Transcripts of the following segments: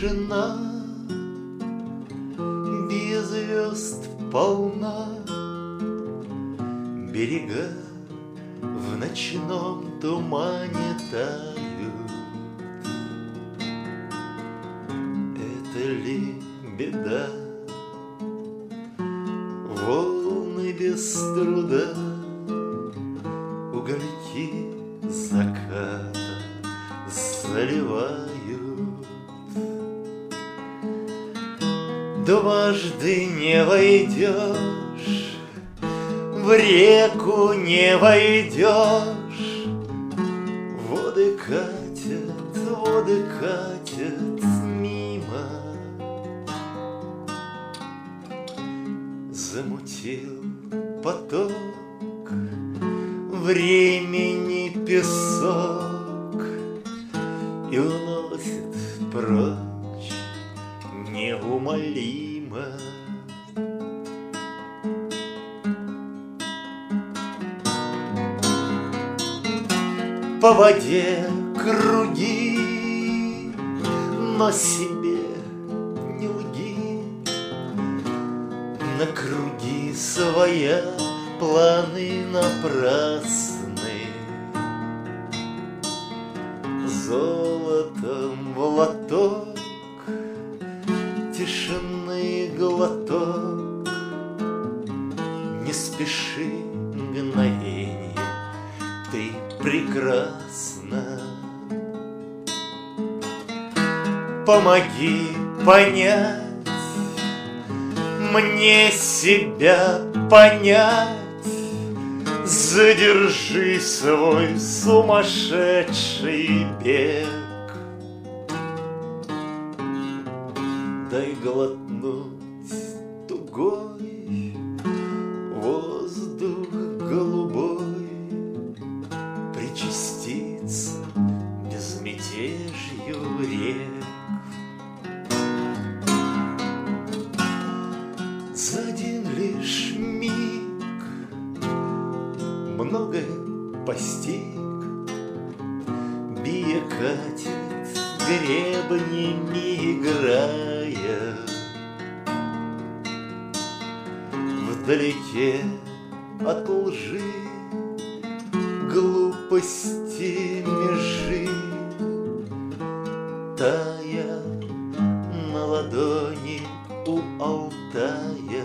тишина, без звезд полна, берега в ночном тумане тают. Это ли беда? Волны без труда угольки заката заливают. Дважды не войдешь, в реку не войдешь. Воды катят мимо. Замутил поток времени песок и уносит прочь неумолимо. По воде круги, но себе не лги. На круги своя планы напрасны. Золотом в лоток, тишины глоток. Не спеши, мгновенье, ты прекрасна. Помоги понять, мне себя понять. Задержи свой сумасшедший бег. Дай глотнуть тугой воздух голубой, причаститься безмятежью рек. За один лишь миг многое постиг, бия катит гребнями играя. Вдалеке от лжи глупости межи, тая на ладони у Алтая.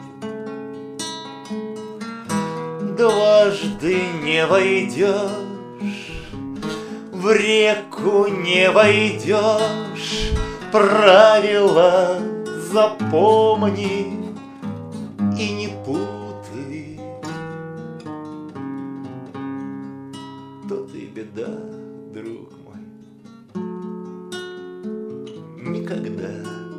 Дважды не войдешь, в реку не войдешь. Правила запомни и не путай. То-то и беда, друг мой, никогда